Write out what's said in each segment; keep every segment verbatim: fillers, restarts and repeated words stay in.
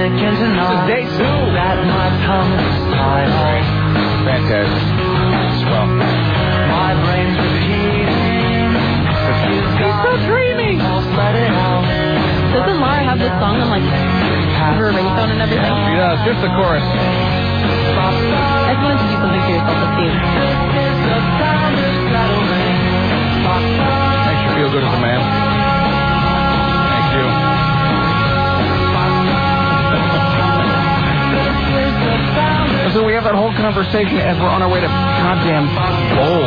This is day two. Fantastic. Swell. My brain's repeating. He's so dreamy. Doesn't Laura have this song on, like, her ringtone and everything? She does. Just the chorus. I just wanted to do something for yourself to see. Makes you feel good as a man. Thank you. So we have that whole conversation as we're on our way to goddamn bowl,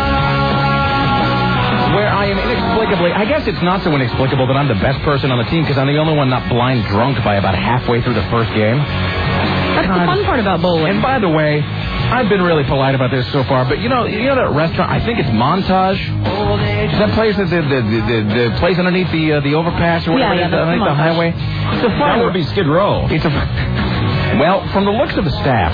where I am inexplicably, I guess it's not so inexplicable that I'm the best person on the team because I'm the only one not blind drunk by about halfway through the first game. That's God. The fun part about bowling. And by the way, I've been really polite about this so far, but you know, you know that restaurant, I think it's Montage. That place, the the the, the, the place underneath the uh, the overpass or whatever, yeah, yeah, underneath the highway. It's a fun. That would be Skid Row. It's a well, from the looks of the staff.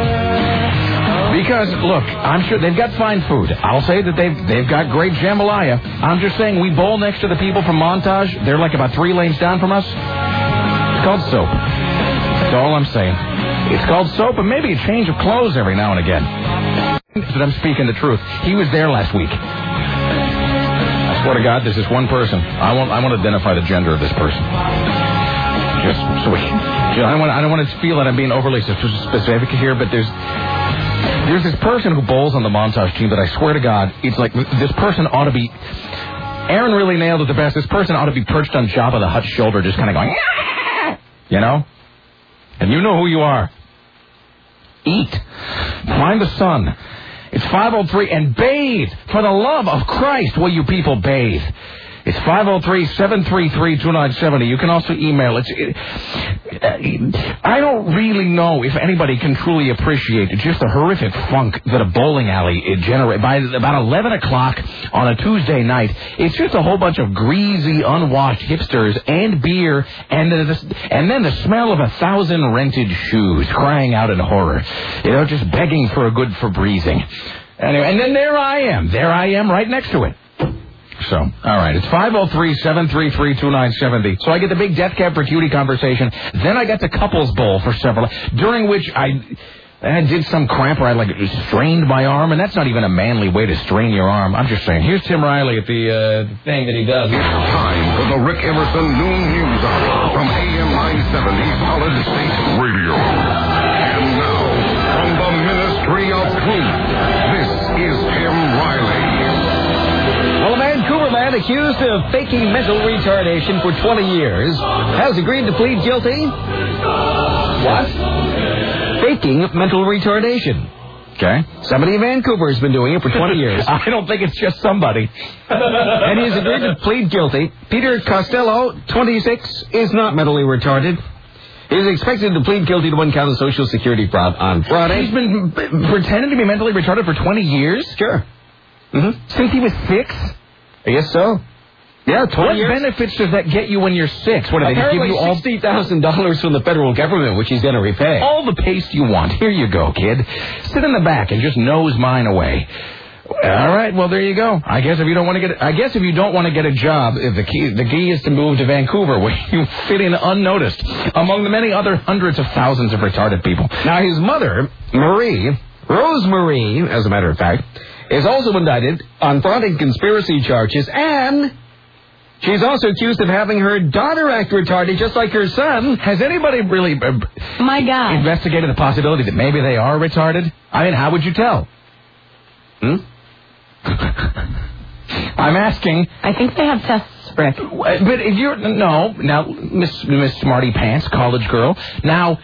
Because, look, I'm sure they've got fine food. I'll say that they've they've got great jambalaya. I'm just saying we bowl next to the people from Montage. They're like about three lanes down from us. It's called soap. That's all I'm saying. It's called soap and maybe a change of clothes every now and again. But I'm speaking the truth. He was there last week. I swear to God, there's this one person. I won't I won't identify the gender of this person. Just sweet. I don't want I don't want to feel that I'm being overly specific here, but there's There's this person who bowls on the Montage team that I swear to God, it's like this person ought to be... Aaron really nailed it the best. This person ought to be perched on Jabba the Hutt's shoulder just kind of going, yeah! You know? And you know who you are. Eat. Find the sun. It's five oh three and bathe. For the love of Christ, will you people bathe? It's five oh three, seven three three, two nine seven oh. You can also email. It's, it, I don't really know if anybody can truly appreciate just the horrific funk that a bowling alley generates. By about eleven o'clock on a Tuesday night, it's just a whole bunch of greasy, unwashed hipsters and beer, and then the, and then the smell of a thousand rented shoes crying out in horror. You know, just begging for a good Febrezing. Anyway, and then there I am. There I am right next to it. So, all right, it's five oh three, seven three three, two nine seven oh. So I get the big Death Cab for Cutie conversation. Then I got the couples bowl for several, during which I, I did some cramp where I, like, strained my arm, and that's not even a manly way to strain your arm. I'm just saying. Here's Tim Riley at the uh, thing that he does. It's time for the Rick Emerson Noon News Hour from A M nine seventy Solid State Radio. And now, from the Ministry of Truth, this is Tim Riley. Well, a Vancouver man accused of faking mental retardation for twenty years has agreed to plead guilty. What? Faking mental retardation. Okay. Somebody in Vancouver has been doing it for twenty years. I don't think it's just somebody. And he's agreed to plead guilty. Peter Costello, twenty-six, is not mentally retarded. He is expected to plead guilty to one count of Social Security fraud on Friday. He's been b- pretending to be mentally retarded for twenty years? Sure. Mm-hmm. Since he was six? I guess so. Yeah, twenty What years. benefits does that get you when you're six? What do they just give you all sixty thousand dollars from the federal government, which he's going to repay? all the paste you want? Here you go, kid. Sit in the back and just nose mine away. All right, well there you go. I guess if you don't want to get, I guess if you don't want to get a job, if the key, the key is to move to Vancouver, where you fit in unnoticed among the many other hundreds of thousands of retarded people. Now his mother, Marie, Rose Marie, as a matter of fact, is also indicted on fraud and conspiracy charges, and she's also accused of having her daughter act retarded just like her son. Has anybody really uh, My God. investigated the possibility that maybe they are retarded? I mean, how would you tell? Hmm? I'm asking. I think they have tests, Rick. But if you're no now, Miss Miss Smarty Pants, college girl. Now,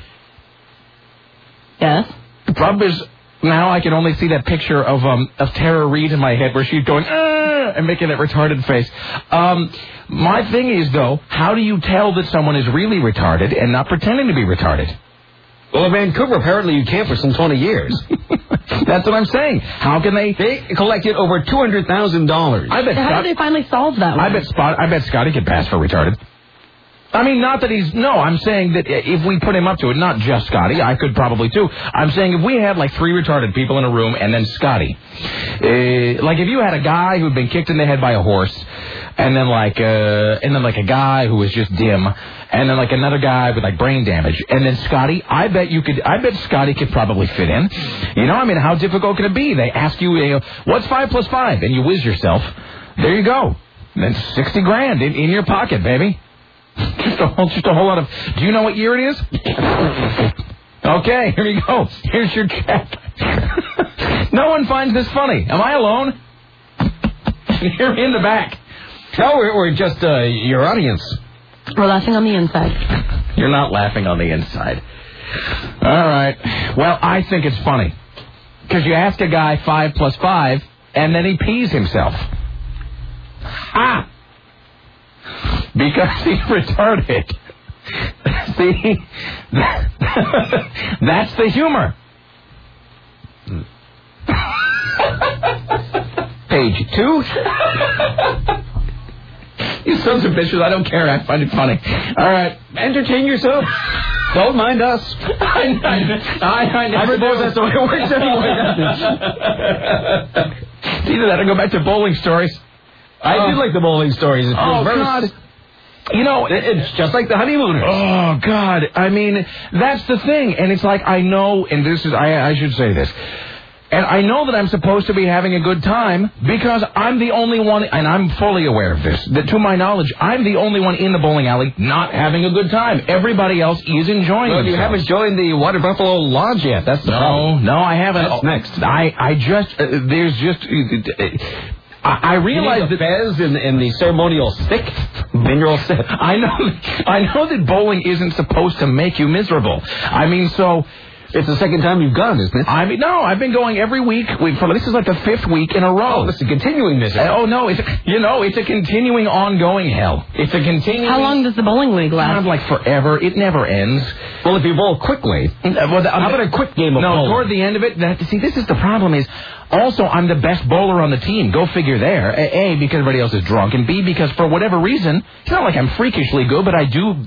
Yes? the problem is now I can only see that picture of um of Tara Reid in my head where she's going "Ah," and making that retarded face. Um, my thing is though, how do you tell that someone is really retarded and not pretending to be retarded? Well, in Vancouver, apparently you can't for some twenty years. That's what I'm saying. How can they? They collected over two hundred thousand dollars. I bet. How Scott, did they finally solve that one? I bet. Spot, I bet Scotty could pass for retarded. I mean, not that he's... No, I'm saying that if we put him up to it, not just Scotty, I could probably too. I'm saying if we had like three retarded people in a room and then Scotty. Uh, like if you had a guy who'd been kicked in the head by a horse, and then like uh, and then like a guy who was just dim, and then like another guy with like brain damage, and then Scotty, I bet you could... I bet Scotty could probably fit in. You know, I mean, how difficult can it be? They ask you, you know, what's five plus five? And you whiz yourself. There you go. And then sixty grand in, in your pocket, baby. Just a, whole, just a whole lot of... Do you know what year it is? Okay, here you go. Here's your check. No one finds this funny. Am I alone? You're in the back. No, we're, we're just uh, your audience. We're laughing on the inside. You're not laughing on the inside. All right. Well, I think it's funny. Because you ask a guy five plus five, and then he pees himself. Ha! Because he's retarded. See? That's the humor. Page two. You sons of bitches, I don't care. I find it funny. All right. Entertain yourself. Don't mind us. I, I, I, I never I suppose do. that's the way it works anyway. It's either that or go back to bowling stories. I Oh. do like the bowling stories. It's Oh, reversed. God. You know, It's just like the honeymooners. oh, God. I mean, that's the thing. And it's like, I know, and this is, I, I should say this. And I know that I'm supposed to be having a good time because I'm the only one, and I'm fully aware of this, that to my knowledge, I'm the only one in the bowling alley not having a good time. Everybody else is enjoying Well, themselves. you haven't joined the Water Buffalo Lodge yet. That's the No, problem. no, I haven't. That's next. I, I just, uh, there's just, uh, I, I realize the that... fez and, and the ceremonial stick, mineral sip. I know, I know that bowling isn't supposed to make you miserable. I mean, so... It's the second time you've gone, isn't it? I mean, no, I've been going every week. We, for, this is like the fifth week in a row. Oh, it's a continuing misery. Uh, oh, no, it's, you know, it's a continuing, ongoing hell. It's a continuing... How long does the bowling league last? Kind of like forever. It never ends. Well, if you bowl quickly, Uh, well, the, how about a quick game of No, bowling? toward the end of it, that, see, this is the problem is, also, I'm the best bowler on the team. Go figure there. A, A, because everybody else is drunk, and B, because for whatever reason, it's not like I'm freakishly good, but I do...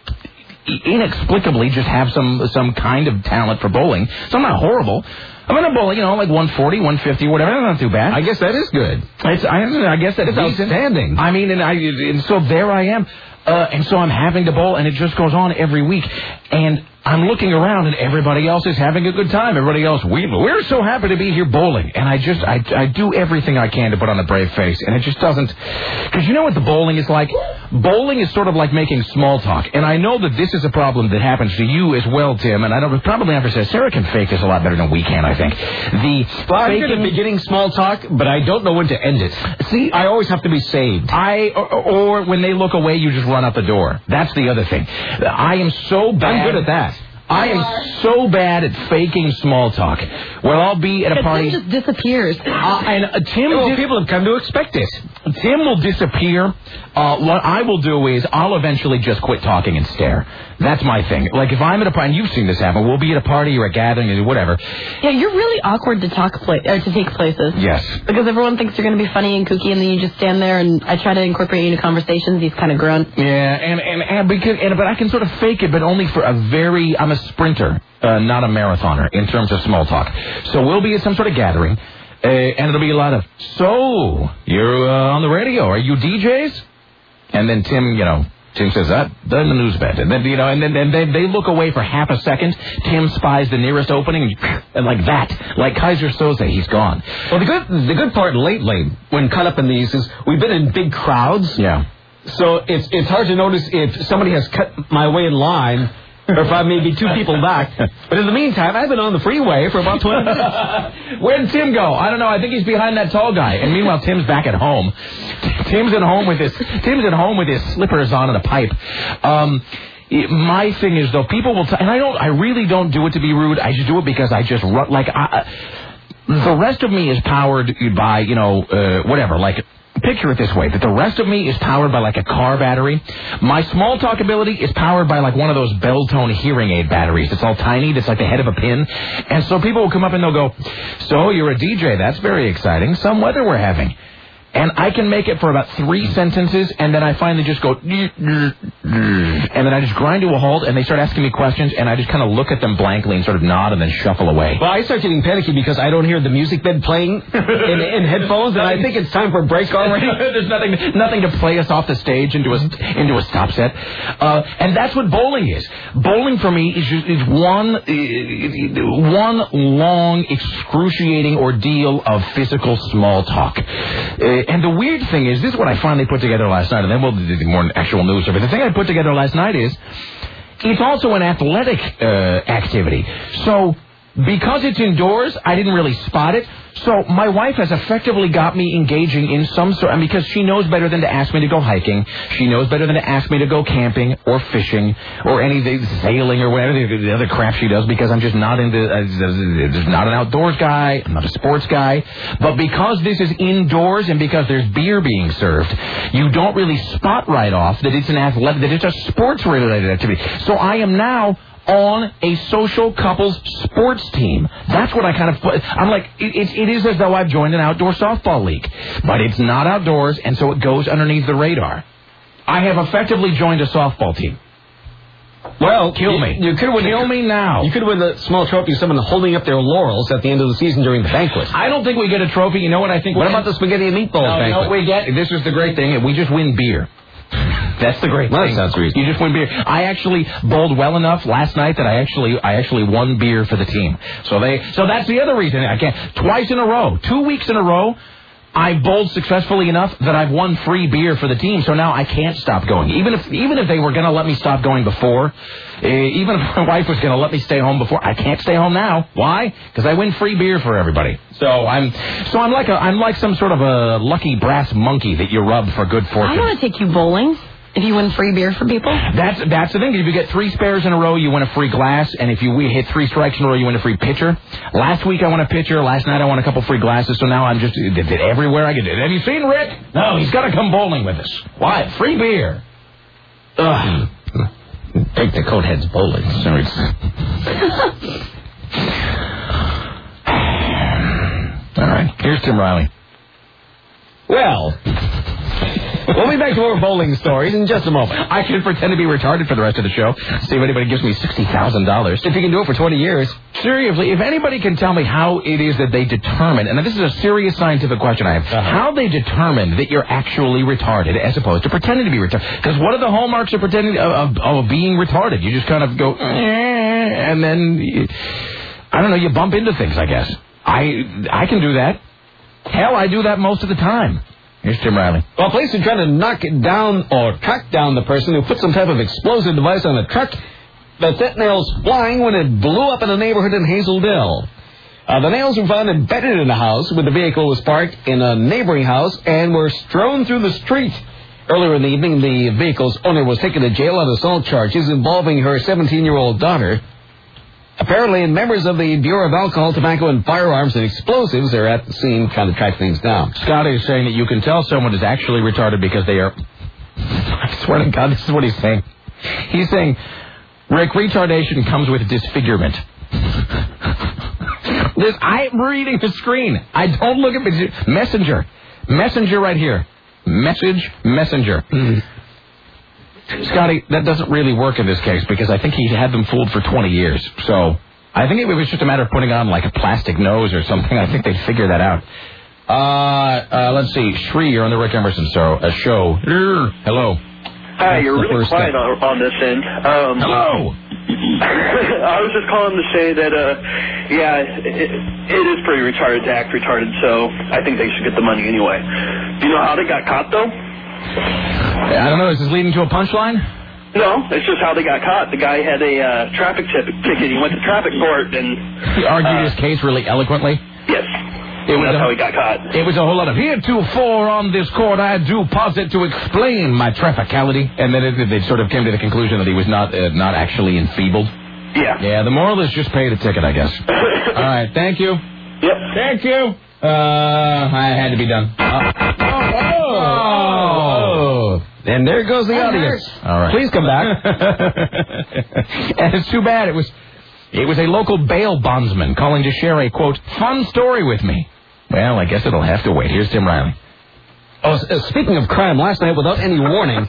inexplicably just have some some kind of talent for bowling. So I'm not horrible. I'm in a bowling, you know, like one forty, one fifty, whatever. That's not too bad. I guess that is good. It's, I, I guess that's It's outstanding. I mean, and I and so there I am. Uh, and so I'm having to bowl, and it just goes on every week. And I'm looking around, and everybody else is having a good time. Everybody else, we, we're so happy to be here bowling. And I just, I, I do everything I can to put on a brave face. And it just doesn't, because you know what the bowling is like? Bowling is sort of like making small talk. And I know that this is a problem that happens to you as well, Tim. And I don't, probably never said, Sarah can fake this a lot better than we can, I think. The Well, I'm faking, good at beginning small talk, but I don't know when to end it. See, I always have to be saved. I or, or when they look away, you just run out the door. That's the other thing. I am so bad. I'm good at that. I am so bad at faking small talk. Well, I'll be at a But party. Tim just disappears. Uh, and uh, Tim, Well, dis- people have come to expect it. Tim will disappear. Uh, what I will do is I'll eventually just quit talking and stare. That's my thing. Like if I'm at a party, and you've seen this happen. We'll be at a party or a gathering or whatever. Yeah, you're really awkward to talk pla- or to take places. Yes. Because everyone thinks you're going to be funny and kooky, and then you just stand there, and I try to incorporate you into conversations. He's kind of grunt. Yeah, and and, and because and, but I can sort of fake it, but only for a very. I'm a sprinter, uh, not a marathoner in terms of small talk. So we'll be at some sort of gathering, uh, and it'll be a lot of. So you're uh, on the radio? Are you D Js? And then Tim, you know. Tim says that, then the news bed, and then you know, and then and they they look away for half a second. Tim spies the nearest opening, and, and like that, like Kaiser Soze, he's gone. Well, the good the good part lately, when caught up in these, is we've been in big crowds. Yeah. So it's it's hard to notice if somebody has cut my way in line, or if I may be two people back. But in the meantime, I've been on the freeway for about twenty minutes. Where'd Tim go? I don't know. I think he's behind that tall guy. And meanwhile, Tim's back at home. Tim's at home with his Tim's at home with his slippers on and a pipe. Um, it- my thing is though, people will, t- and I don't, I really don't do it to be rude. I just do it because I just run like I, the rest of me is powered by you know uh, whatever like. Picture it this way, that the rest of me is powered by like a car battery. My small talk ability is powered by like one of those Bell-tone hearing aid batteries. It's all tiny, that's like the head of a pin. And so people will come up and they'll go, so you're a D J, that's very exciting. Some weather we're having. And I can make it for about three sentences, and then I finally just go, and then I just grind to a halt, and they start asking me questions, and I just kind of look at them blankly and sort of nod and then shuffle away. Well, I start getting panicky because I don't hear the music bed playing in, in headphones, and I think it's time for a break already. There's nothing nothing to play us off the stage into a, into a stop set. Uh, and that's what bowling is. Bowling for me is, just, is one, uh, one long, excruciating ordeal of physical small talk. Uh, and the weird thing is, this is what I finally put together last night, and then we'll do more actual news. But the thing I put together last night is, it's also an athletic uh, activity. So, because it's indoors, I didn't really spot it. So my wife has effectively got me engaging in some sort, and because she knows better than to ask me to go hiking, she knows better than to ask me to go camping or fishing or anything, sailing or whatever the other crap she does, because I'm just not into, uh, just not an outdoors guy, I'm not a sports guy. But because this is indoors and because there's beer being served, you don't really spot right off that it's an athletic, that it's a sports related activity. So I am now on a social couples sports team. That's what I kind of put. I'm like, it, it, it is as though I've joined an outdoor softball league. But it's not outdoors, and so it goes underneath the radar. I have effectively joined a softball team. Well, kill me. You, you could win. Kill me now. You could win the small trophy of someone holding up their laurels at the end of the season during the banquet. I don't think we get a trophy. You know what I think? What about the spaghetti and meatballs no, banquet? No, we get. This is the great thing. We just win beer. That's the great well, thing. That sounds reasonable. You just win beer. I actually bowled well enough last night that I actually I actually won beer for the team. So they so that's the other reason I can't. Twice in a row, two weeks in a row, I bowled successfully enough that I've won free beer for the team. So now I can't stop going. Even if even if they were going to let me stop going before, uh, even if my wife was going to let me stay home before, I can't stay home now. Why? Because I win free beer for everybody. So I'm so I'm like a I'm like some sort of a lucky brass monkey that you rub for good fortune. I want to take you bowling. If you win free beer for people? That's that's the thing. If you get three spares in a row, you win a free glass. And if you hit three strikes in a row, you win a free pitcher. Last week, I won a pitcher. Last night, I won a couple free glasses. So now I'm just everywhere I get it. Have you seen Rick? No, he's got to come bowling with us. Why? Free beer. Ugh. Take the Coatheads bowling. Sorry. All right. Here's Tim Riley. Well... We'll be back to more bowling stories in just a moment. I should pretend to be retarded for the rest of the show. See if anybody gives me sixty thousand dollars. If you can do it for twenty years. Seriously, if anybody can tell me how it is that they determine, and this is a serious scientific question I have, uh-huh. how they determine that you're actually retarded as opposed to pretending to be retarded. Because what are the hallmarks of pretending of, of, of being retarded? You just kind of go, eh, and then, you, I don't know, you bump into things, I guess. I I can do that. Hell, I do that most of the time. Here's Tim Riley. Well, police are trying to knock down or track down the person who put some type of explosive device on a truck that set nails flying when it blew up in a neighborhood in Hazeldale. Uh, the nails were found embedded in a house where the vehicle was parked in a neighboring house and were strewn through the street. Earlier in the evening, the vehicle's owner was taken to jail on assault charges involving her seventeen-year-old daughter. Apparently, members of the Bureau of Alcohol, Tobacco, and Firearms and Explosives are at the scene trying to track things down. Scotty is saying that you can tell someone is actually retarded because they are... I swear to God, this is what he's saying. He's saying, Rick, retardation comes with disfigurement. this, I'm reading the screen. I don't look at... Messenger. Messenger right here. Message, messenger. Mm. Scotty, that doesn't really work in this case because I think he had them fooled for twenty years. So I think it was just a matter of putting on like a plastic nose or something. I think they'd figure that out. Uh, uh, let's see. Shri, you're on the Rick Emerson show. A show. Hello. Hi, you're really quiet on, on this end. Um, Hello. I was just calling to say that, uh, yeah, it, it is pretty retarded to act retarded, so I think they should get the money anyway. Do you know how they got caught, though? I don't know. Is this leading to a punchline? No, it's just how they got caught. The guy had a uh, traffic t- ticket. He went to traffic court and... He argued uh, his case really eloquently? Yes. It was That's a, how he got caught. It was a whole lot of, heretofore on this court I do posit to explain my trafficality. And then it, they sort of came to the conclusion that he was not uh, not actually enfeebled. Yeah. Yeah, the moral is just pay the ticket, I guess. All right, thank you. Yep. Thank you. Uh, I had to be done. Uh, oh, oh, oh. And there goes the audience. All right. Please come back. And it's too bad. It was, it was a local bail bondsman calling to share a, quote, fun story with me. Well, I guess it'll have to wait. Here's Tim Riley. Oh, speaking of crime, last night, without any warning,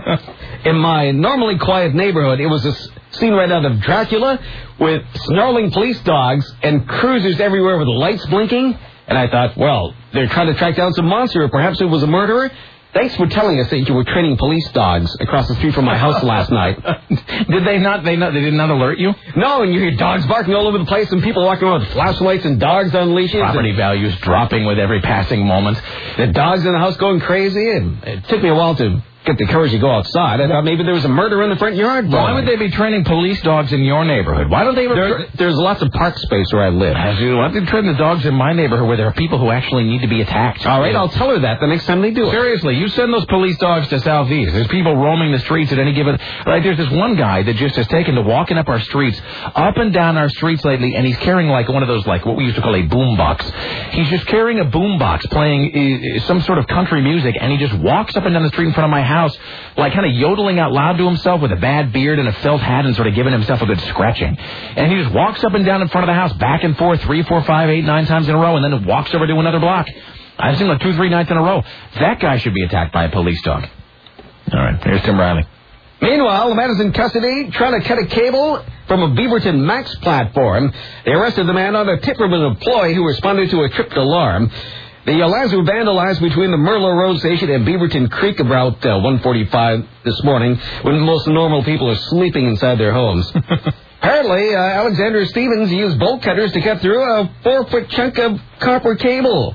in my normally quiet neighborhood, it was a scene right out of Dracula with snarling police dogs and cruisers everywhere with lights blinking. And I thought, well, they're trying to track down some monster, or perhaps it was a murderer. Thanks for telling us that you were training police dogs across the street from my house last night. Did they not? They not? They did not alert you? No, and you hear dogs barking all over the place, and people walking around with flashlights and dogs on leashes. Property and values dropping with every passing moment. The dogs in the house going crazy, and it took me a while to get the courage to go outside. I thought maybe there was a murder in the front yard. Why would they be training police dogs in your neighborhood? Why don't they... There, there's lots of park space where I live. As you, why don't they train the dogs in my neighborhood where there are people who actually need to be attacked? All right, I'll tell her that the next time they do it. Seriously, you send those police dogs to Southeast. There's people roaming the streets at any given... Like, there's this one guy that just has taken to walking up our streets, up and down our streets lately, and he's carrying, like, one of those, like, what we used to call a boom box. He's just carrying a boom box, playing uh, some sort of country music, and he just walks up and down the street in front of my house, like, kind of yodeling out loud to himself with a bad beard and a felt hat and sort of giving himself a good scratching. And he just walks up and down in front of the house, back and forth, three, four, five, eight, nine times in a row, and then walks over to another block. I've seen like two, three nights in a row. That guy should be attacked by a police dog. All right, here's Tim Riley. Meanwhile, the man is in custody trying to cut a cable from a Beaverton Max platform. They arrested the man on a tip from an employee who responded to a tripped alarm. The alarms were vandalized between the Merlo Road Station and Beaverton Creek about uh, one forty-five this morning, when most normal people are sleeping inside their homes. Apparently, uh, Alexander Stevens used bolt cutters to cut through a four-foot chunk of copper cable.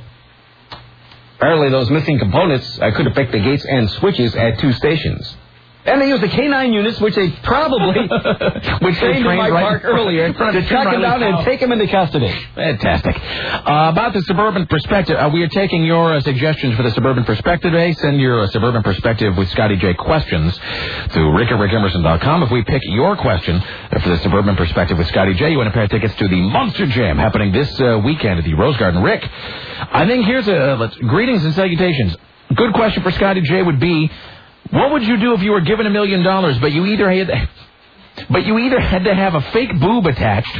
Apparently, those missing components uh, could affect the gates and switches at two stations. And they used the K nine units, which they probably which trained in my right park earlier, to track him down and take him into custody. Fantastic. Uh, about the Suburban Perspective, uh, we are taking your uh, suggestions for the Suburban Perspective Day. Send your uh, Suburban Perspective with Scotty J questions to rick at rick emerson dot com. If we pick your question for the Suburban Perspective with Scotty J, you win a pair of tickets to the Monster Jam happening this uh, weekend at the Rose Garden. Rick, I think here's a... Uh, let's, greetings and salutations. Good question for Scotty J would be... What would you do if you were given a million dollars, but you either had, but you either had to have a fake boob attached,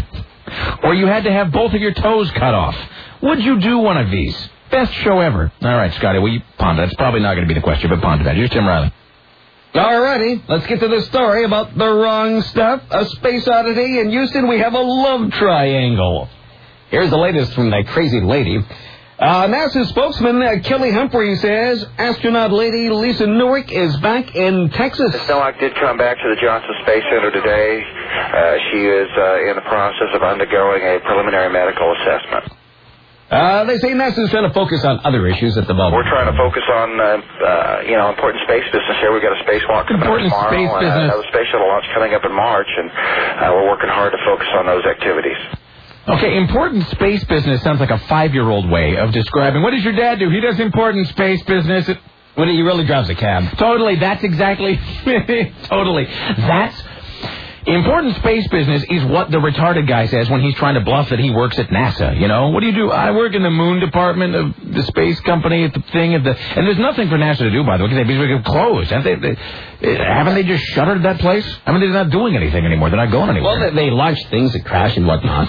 or you had to have both of your toes cut off? Would you do one of these? Best show ever. All right, Scotty, well, you ponder. That's probably not going to be the question, but ponder that. Here's Tim Riley. All righty, let's get to the story about the wrong stuff. A space oddity in Houston. We have a love triangle. Here's the latest from that crazy lady. Uh, NASA spokesman uh, Kelly Humphrey says astronaut lady Lisa Newark is back in Texas. Newark did come back to the Johnson Space Center today. Uh, she is uh, in the process of undergoing a preliminary medical assessment. Uh, they say NASA's trying to focus on other issues at the moment. We're trying to focus on, uh, uh, you know, important space business here. We've got a spacewalk coming up tomorrow, space and business. another space shuttle launch coming up in March, and uh, we're working hard to focus on those activities. Okay, important space business sounds like a five-year-old way of describing. What does your dad do? He does important space business. It, when he really drives a cab. Totally, that's exactly, totally. That's, important space business is what the retarded guy says when he's trying to bluff that he works at NASA, you know? What do you do? I work in the moon department of the space company at the thing at the... And there's nothing for NASA to do, by the way, because they've closed. Haven't they, they, haven't they just shuttered that place? I mean, they're not doing anything anymore. They're not going anywhere. Well, they, they launch things that crash and whatnot.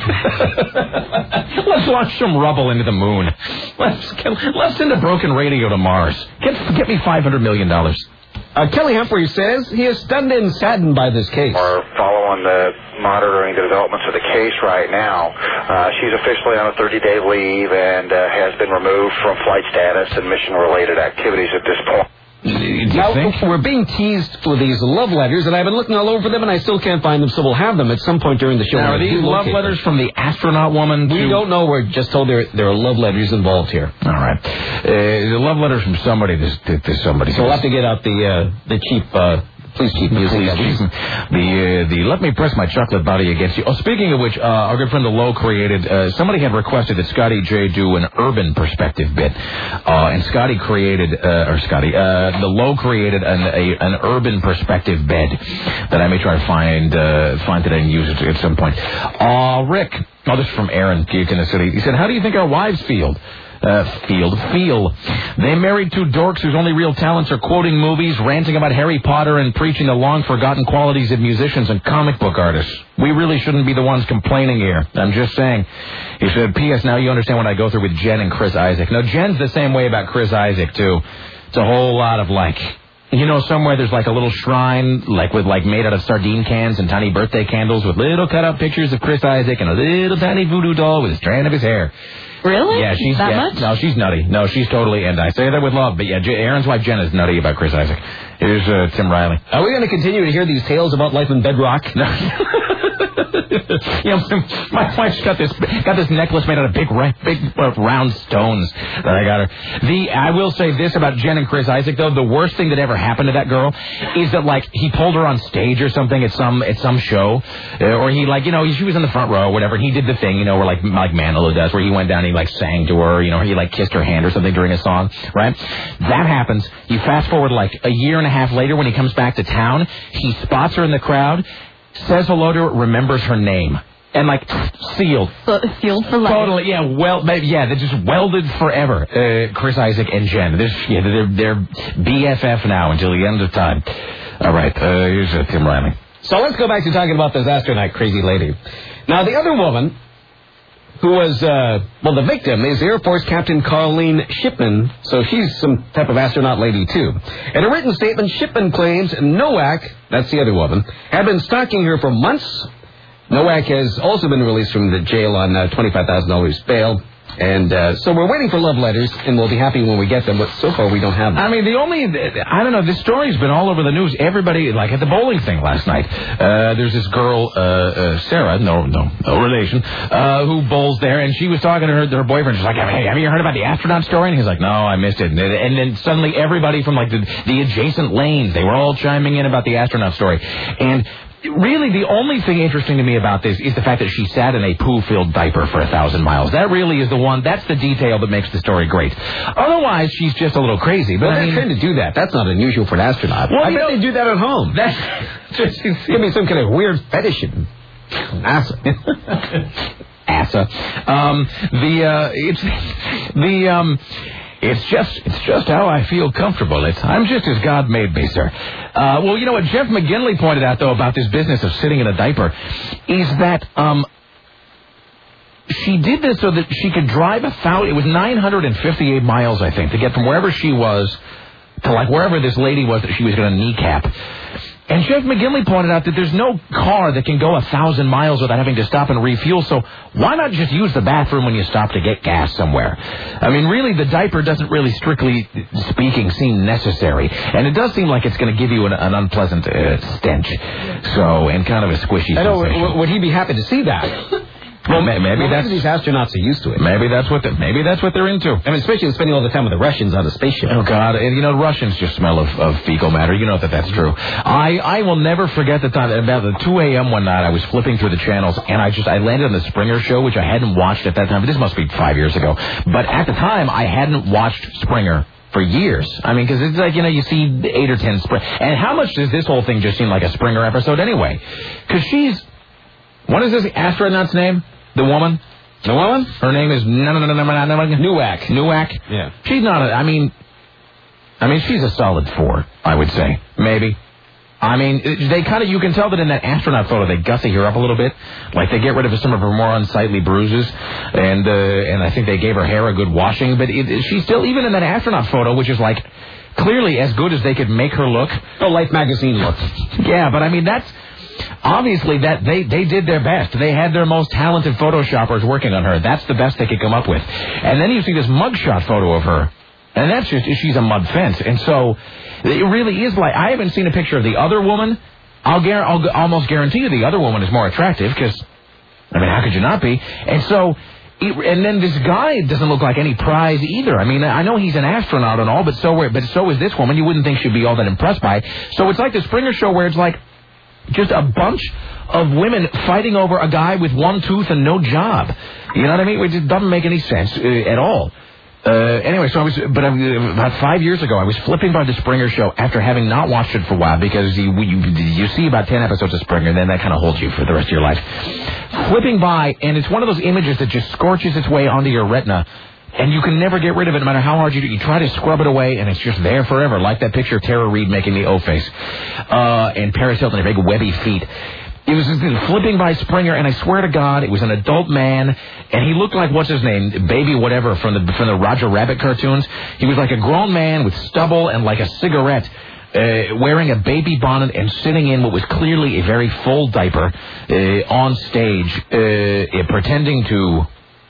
Let's launch some rubble into the moon. Let's, let's send a broken radio to Mars. Get, get me five hundred million dollars. Uh, Kelly Humphrey says he is stunned and saddened by this case. We're following the monitoring the developments of the case right now. Uh, she's officially on a thirty-day leave and uh, has been removed from flight status and mission-related activities at this point. Do you now, think? We're being teased for these love letters, and I've been looking all over them, and I still can't find them, so we'll have them at some point during the show. Now, are these love letters from the astronaut woman? We to... don't know. We're just told there, there are love letters involved here. All right. Uh, the love letters from somebody to, to, to somebody. So we'll have to get out the uh, the cheap... Uh, Please keep music. Please keep the uh, the let me press my chocolate body against you. Oh, speaking of which, uh, our good friend the Low created. Uh, somebody had requested that Scotty J do an urban perspective bit, uh, and Scotty created, uh, or Scotty, uh, the Low created an a, an urban perspective bed that I may try to find uh, find today and use it at some point. Uh, Rick, oh, this is from Aaron, Kansas City. He said, "How do you think our wives feel?" Uh, field, feel. They married two dorks whose only real talents are quoting movies, ranting about Harry Potter, and preaching the long-forgotten qualities of musicians and comic book artists. We really shouldn't be the ones complaining here. I'm just saying. He said, P S Now you understand what I go through with Jen and Chris Isaac. Now, Jen's the same way about Chris Isaac, too. It's a whole lot of like, you know, somewhere there's like a little shrine, like with like made out of sardine cans and tiny birthday candles with little cut-out pictures of Chris Isaak and a little tiny voodoo doll with a strand of his hair. Really? Yeah, she's that yeah, much? No, she's nutty. No, she's totally, and I say that with love. But yeah, Aaron's wife Jen is nutty about Chris Isaak. Here's uh, Tim Riley. Are we going to continue to hear these tales about life in bedrock? No. You know, my wife's got this got this necklace made out of big big uh, round stones that I got her. The I will say this about Jen and Chris Isaak though, the worst thing that ever happened to that girl is that like he pulled her on stage or something at some at some show, uh, or he like you know she was in the front row or whatever. He did the thing you know where like like Manilow does where he went down and he like sang to her, you know, or he like kissed her hand or something during a song, right? That happens. You fast forward like a year and a half later when he comes back to town, he spots her in the crowd, says hello to her, remembers her name. And, like, sealed. So, sealed for life. Totally, yeah, well, yeah, they're just welded forever. Uh, Chris Isaak and Jen. They're, yeah, they're, they're B F F now until the end of time. All right, uh, here's uh, Tim Riley. So let's go back to talking about this astronaut crazy lady. Now, the other woman who was, uh, well, the victim is Air Force Captain Colleen Shipman, so she's some type of astronaut lady, too. In a written statement, Shipman claims Nowak, that's the other woman, had been stalking her for months. Nowak has also been released from the jail on uh, twenty-five thousand dollars bail. And uh, so we're waiting for love letters, and we'll be happy when we get them, but so far we don't have them. I mean, the only, I don't know, this story's been all over the news. Everybody, like at the bowling thing last night, uh, there's this girl, uh, uh, Sarah, no, no, no relation, uh, who bowls there, and she was talking to her, her boyfriend. She's like, hey, have you heard about the astronaut story? And he's like, no, I missed it. And, and then suddenly everybody from like the, the adjacent lanes, they were all chiming in about the astronaut story. And really, the only thing interesting to me about this is the fact that she sat in a poo-filled diaper for a thousand miles. That really is the one, that's the detail that makes the story great. Otherwise, she's just a little crazy. But well, I mean, they're trying to do that. That's not unusual for an astronaut. Well, I bet know, they do that at home. That's just give me some kind of weird fetish in NASA. NASA. Um, the, uh, it's, the, um... It's just, it's just how I feel comfortable. It's, I'm just as God made me, sir. Uh, well, you know what Jeff McGinley pointed out, though, about this business of sitting in a diaper, is that, um, she did this so that she could drive a thousand, it was nine hundred fifty-eight miles, I think, to get from wherever she was to, like, wherever this lady was that she was going to kneecap. And Jeff McGinley pointed out that there's no car that can go a thousand miles without having to stop and refuel, so why not just use the bathroom when you stop to get gas somewhere? I mean, really, the diaper doesn't really, strictly speaking, seem necessary. And it does seem like it's going to give you an, an unpleasant uh, stench. So, and kind of a squishy I know, sensation. would he be happy to see that? Well, maybe, maybe well, that's these astronauts are used to it. Maybe that's what the, maybe that's what they're into. I mean, especially spending all the time with the Russians on the spaceship. Oh God! And you know, Russians just smell of, of fecal matter. You know that that's true. I I will never forget the time about the two a.m. one night. I was flipping through the channels and I just I landed on the Springer Show, which I hadn't watched at that time. But this must be five years ago. But at the time, I hadn't watched Springer for years. I mean, because it's like, you know, you see eight or ten Springer. And how much does this whole thing just seem like a Springer episode anyway? Because she's, what is this astronaut's name? The woman? The woman? Her name is no, no, no, no, no, no, no, Nowak. Nowak? Yeah. She's not a, I mean, I mean, she's a solid four, I would say. Maybe. I mean, they kind of, you can tell that in that astronaut photo, they gussy her up a little bit. Like, they get rid of some of her more unsightly bruises. And, uh, and I think they gave her hair a good washing. But it, she's still, even in that astronaut photo, which is like, clearly as good as they could make her look. Oh, Life magazine look. Yeah, but I mean, that's, obviously, that they, they did their best. They had their most talented photoshoppers working on her. That's the best they could come up with. And then you see this mugshot photo of her. And that's just, she's a mud fence. And so, it really is like, I haven't seen a picture of the other woman. I'll, gar- I'll almost guarantee you the other woman is more attractive, because, I mean, how could you not be? And so, it, and then this guy doesn't look like any prize either. I mean, I know he's an astronaut and all, but so, but so is this woman. You wouldn't think she'd be all that impressed by it. So it's like the Springer Show where it's like, just a bunch of women fighting over a guy with one tooth and no job. You know what I mean? It doesn't make any sense uh, at all. Uh, anyway, so I was, but um, about five years ago, I was flipping by the Springer Show after having not watched it for a while, because you, you, you see about ten episodes of Springer, and then that kind of holds you for the rest of your life. Flipping by, and it's one of those images that just scorches its way onto your retina, and you can never get rid of it no matter how hard you do. You try to scrub it away, and it's just there forever, like that picture of Tara Reid making the O face, uh, and Paris Hilton, her big webby feet. It was just flipping by Springer, and I swear to God, it was an adult man, and he looked like, what's his name, Baby whatever, from the from the Roger Rabbit cartoons. He was like a grown man with stubble and like a cigarette, uh, wearing a baby bonnet and sitting in what was clearly a very full diaper uh, on stage, uh, pretending to...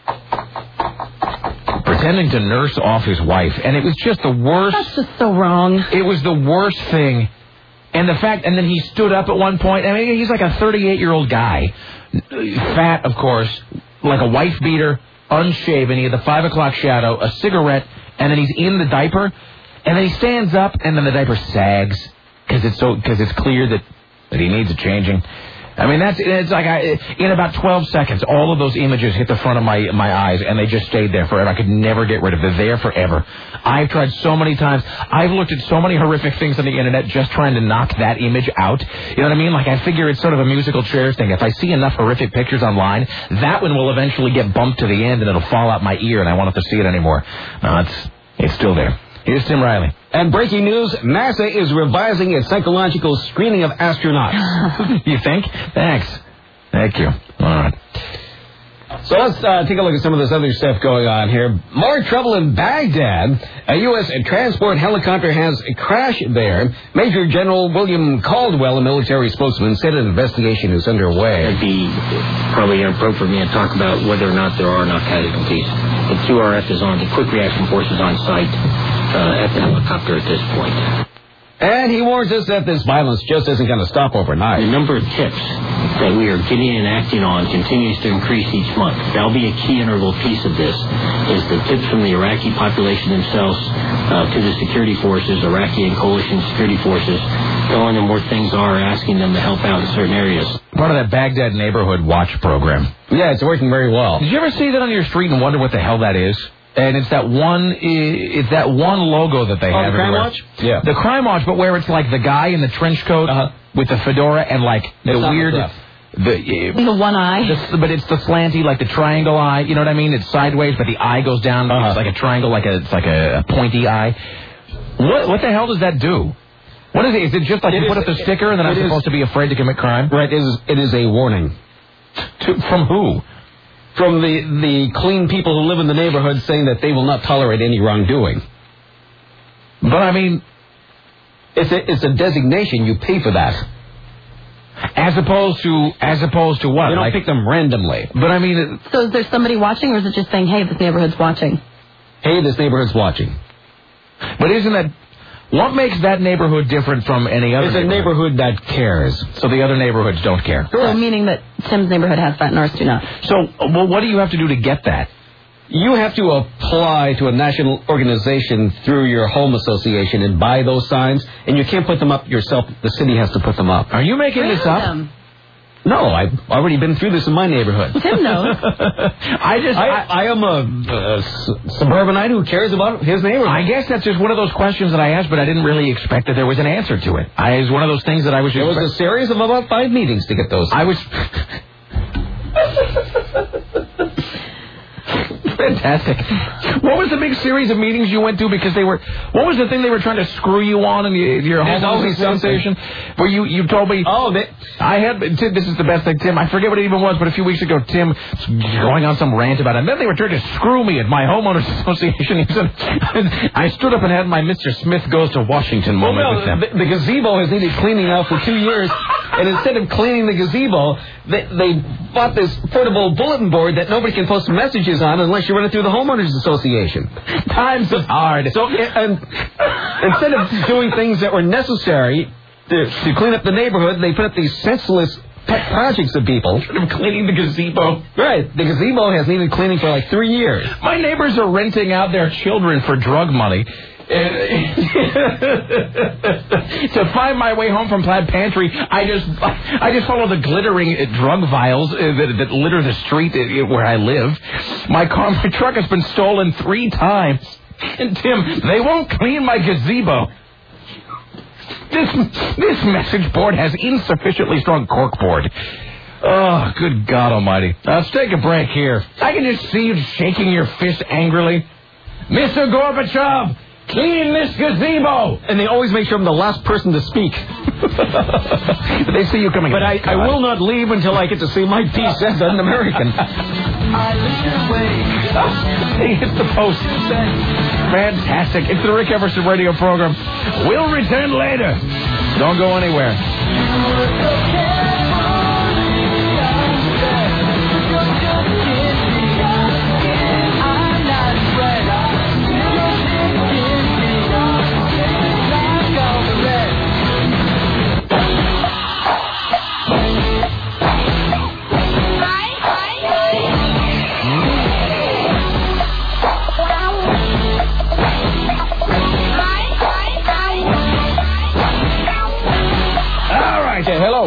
pretending to nurse off his wife, and it was just the worst. That's just so wrong. It was the worst thing. And the fact, and then he stood up at one point. I mean, he's like a thirty-eight-year-old guy, fat, of course, like a wife beater, unshaven. He had the five o'clock shadow, a cigarette, and then he's in the diaper, and then he stands up, and then the diaper sags because it's so because it's clear that that he needs a changing. I mean, that's it's like I, in about twelve seconds, all of those images hit the front of my my eyes, and they just stayed there forever. I could never get rid of them. They're there forever. I've tried so many times. I've looked at so many horrific things on the internet just trying to knock that image out. You know what I mean? Like, I figure it's sort of a musical chairs thing. If I see enough horrific pictures online, that one will eventually get bumped to the end, and it'll fall out my ear, and I won't have to see it anymore. No, it's it's still there. Here's Tim Riley. And breaking news, NASA is revising its psychological screening of astronauts. You think? Thanks. Thank you. All right. So let's uh, take a look at some of this other stuff going on here. More trouble in Baghdad. A U S transport helicopter has crashed there. Major General William Caldwell, a military spokesman, said an investigation is underway. It'd be probably inappropriate for me to talk about whether or not there are enough casualties. The Q R F is on, the Quick Reaction Force is on site uh, at the helicopter at this point. And he warns us that this violence just isn't going to stop overnight. The number of tips that we are getting and acting on continues to increase each month. That'll be a key integral piece of this, is the tips from the Iraqi population themselves uh, to the security forces, Iraqi and coalition security forces, telling them where things are, asking them to help out in certain areas. Part of that Baghdad Neighborhood Watch program. Yeah, it's working very well. Did you ever see that on your street and wonder what the hell that is? And it's that one, it's that one logo that they oh, have the Crime everywhere. Watch? Yeah. The Crime Watch, but where it's like the guy in the trench coat uh-huh. with the fedora and like the it's weird, the, the one eye. The, but it's the slanty, like the triangle eye. You know what I mean? It's sideways, but the eye goes down. Uh-huh. It's like a triangle, like a it's like a, a pointy eye. What what the hell does that do? What is it? Is it just like it you is, put up the sticker and then I'm supposed is, to be afraid to commit crime? Right. It is. It is a warning. To, from who? From the, the clean people who live in the neighborhood, saying that they will not tolerate any wrongdoing. But, I mean, it's a, it's a designation. You pay for that. As opposed to, as opposed to what? You don't like, pick them randomly. But, I mean... So is there somebody watching, or is it just saying, hey, this neighborhood's watching? Hey, this neighborhood's watching. But isn't that... What makes that neighborhood different from any other It's a neighborhood that cares. So the other neighborhoods don't care. So meaning that Tim's neighborhood has that and ours do not. So, well, what do you have to do to get that? You have to apply to a national organization through your home association and buy those signs, and you can't put them up yourself. The city has to put them up. Are you making Where this up? Them? No, I've already been through this in my neighborhood. Tim knows. I just, I, I, I am a, a suburbanite who cares about his neighborhood. I guess that's just one of those questions that I asked, but I didn't really expect that there was an answer to it. I, it was one of those things that I was. There was a series of about five meetings to get those. I was. Fantastic. What was the big series of meetings you went to because they were... What was the thing they were trying to screw you on in your, your homeowners association? Where you, you told me... Oh, they, I had... Tim, this is the best thing, Tim. I forget what it even was, but a few weeks ago, Tim was going on some rant about it. And then they were trying to screw me at my homeowners association. He said, I stood up and had my Mister Smith Goes to Washington moment well, no, with them. The, the gazebo has needed cleaning now for two years. And instead of cleaning the gazebo, they, they bought this portable bulletin board that nobody can post messages on unless you run it through the homeowners association. Times is hard. So and instead of doing things that were necessary to, to clean up the neighborhood, they put up these senseless pet projects of people. Cleaning the gazebo. Right. The gazebo has needed cleaning for like three years. My neighbors are renting out their children for drug money. To find my way home from Plaid Pantry, I just I just follow the glittering drug vials that, that litter the street where I live. My car, my truck has been stolen three times. And Tim, they won't clean my gazebo. This this message board has insufficiently strong corkboard. Oh, good God Almighty! Let's take a break here. I can just see you shaking your fist angrily, Mister Gorbachev. clean this gazebo. And they always make sure I'm the last person to speak. They see you coming. But I, I will not leave until I get to see my piece as an American. He hits the post. Fantastic. It's the Rick Emerson radio program. We'll return later. Don't go anywhere. Hello.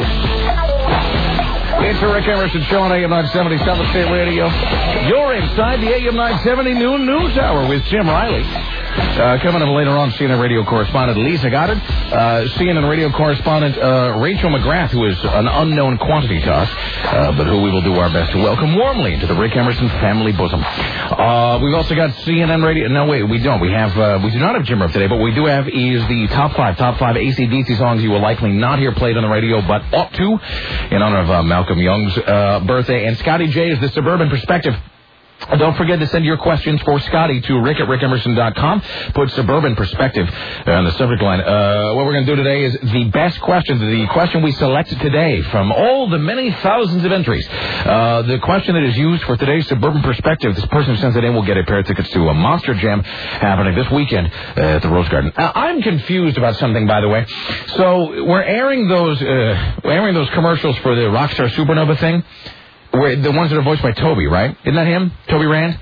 It's the Rick Emerson Show on A M nine seventy, Southern State Radio. You're inside the A M nine seventy noon news hour with Tim Riley. Uh, coming up later on, C N N radio correspondent Lisa Goddard, uh, C N N radio correspondent uh, Rachel McGrath, who is an unknown quantity to us, uh, but who we will do our best to welcome warmly into the Rick Emerson family bosom. Uh, we've also got C N N radio. No, wait, we don't. We have. Uh, we do not have Jim Ruff today, but what we do have is the top five, top five A C D C songs you will likely not hear played on the radio, but ought to, in honor of uh, Malcolm Young's uh, birthday. And Scotty J is the Suburban Perspective. Don't forget to send your questions for Scotty to rick at rick emerson dot com. Put Suburban Perspective on the subject line. Uh, what we're going to do today is the best questions, the question we selected today from all the many thousands of entries. Uh, the question that is used for today's Suburban Perspective, this person who sends it in will get a pair of tickets to a Monster Jam happening this weekend uh, at the Rose Garden. Uh, I'm confused about something, by the way. So we're airing those, uh, we're airing those commercials for the Rockstar Supernova thing. Where, the ones that are voiced by Toby, right? Isn't that him? Toby Rand?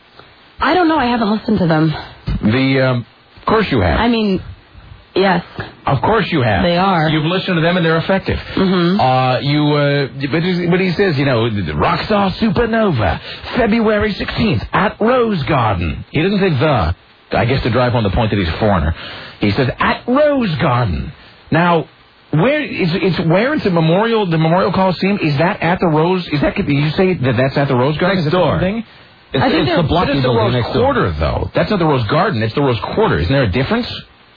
I don't know. I haven't listened to them. The, um, of course you have. I mean, yes. Of course you have. They are. You've listened to them and they're effective. Mm-hmm. Uh, you, uh, but, but he says, you know, Rockstar Supernova, February sixteenth at Rose Garden. He doesn't say the. I guess to drive home the point that he's a foreigner. He says at Rose Garden. Now, Where it's, it's where it's a memorial, the Memorial Coliseum. Is that at the Rose? Is that? Did you say that that's at the Rose Garden? Next door. Thing? It's, I think it's the blocking it's the building Rose next Quarter, door. though. That's not the Rose Garden. It's the Rose Quarter. Isn't there a difference?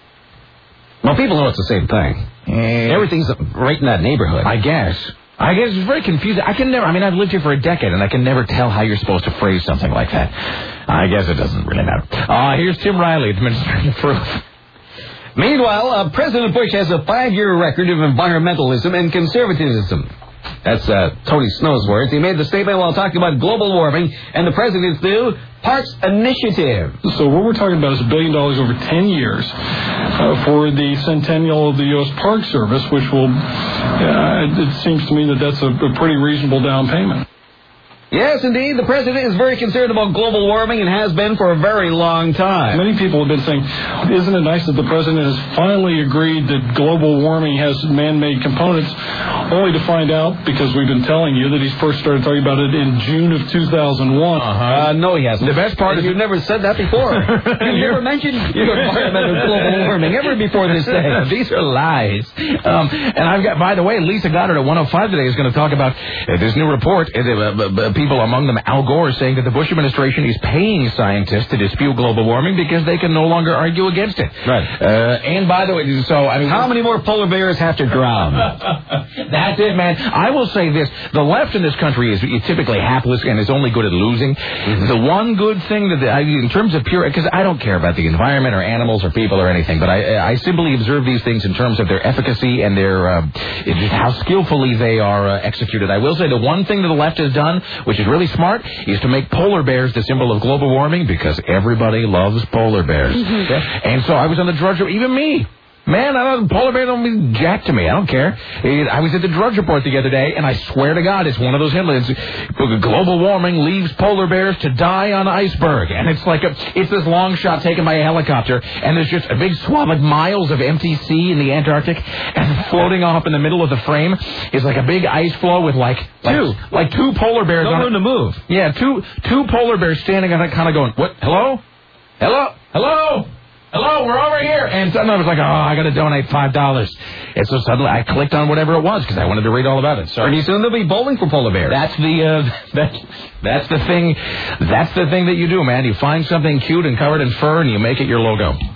Well, people know it's the same thing. Eh, Everything's right in that neighborhood. I guess. I guess it's very confusing. I can never. I mean, I've lived here for a decade, and I can never tell how you're supposed to phrase something like that. I guess it doesn't really matter. Uh, here's Tim Riley, administrative proof. Meanwhile, uh, President Bush has a five-year record of environmentalism and conservatism. That's uh, Tony Snow's words. He made the statement while talking about global warming and the president's new Parks Initiative. So what we're talking about is a billion dollars over ten years uh, for the centennial of the U S Park Service, which will, uh, it seems to me that that's a, a pretty reasonable down payment. Yes, indeed. The president is very concerned about global warming and has been for a very long time. Many people have been saying, isn't it nice that the president has finally agreed that global warming has man-made components, only to find out, because we've been telling you, that he's first started talking about it in June of two thousand one. Uh-huh. Uh, no, he hasn't. The best part and is you've never said that before. You've never mentioned your environment of global warming ever before this day. These are lies. Um, and I've got, by the way, Lisa Goddard at one oh five today is going to talk about uh, this new report. Uh, uh, people, among them Al Gore, saying that the Bush administration is paying scientists to dispute global warming because they can no longer argue against it. Right. Uh, and by the way, so I mean, how many more polar bears have to drown? That's it, man. I will say this: the left in this country is typically hapless and is only good at losing. Mm-hmm. The one good thing that, the, I, in terms of pure, because I don't care about the environment or animals or people or anything, but I, I simply observe these things in terms of their efficacy and their uh, just how skillfully they are uh, executed. I will say the one thing that the left has done, which is really smart, is to make polar bears the symbol of global warming because everybody loves polar bears. Mm-hmm. And so I was on the Drudge Report, even me. Man, I don't, polar bear don't mean jack to me. I don't care. It, I was at the Drudge Report the other day, and I swear to God, it's one of those headlines. Global warming leaves polar bears to die on iceberg. And it's like a, it's this long shot taken by a helicopter, and there's just a big swath, like miles of empty sea in the Antarctic, and floating off in the middle of the frame is like a big ice floe with like, like two, like two polar bears no on room it. to move. Yeah, two, two polar bears standing on it, kind of going, what, hello? Hello? Hello? Hello, we're over here. And suddenly I was like, oh, I got to donate five dollars. And so suddenly I clicked on whatever it was because I wanted to read all about it. So pretty soon they'll be bowling for polar bears. That's the, uh, that's, that's the thing, that's the thing that you do, man. You find something cute and covered in fur and you make it your logo.